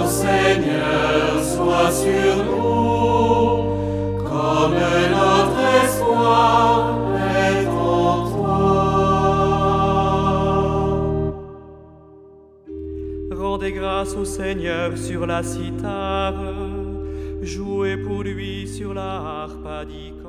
Seigneur, sois sur nous, comme notre espoir est en toi. Rendez grâce au Seigneur sur la cithare, jouez pour lui sur la harpe à 10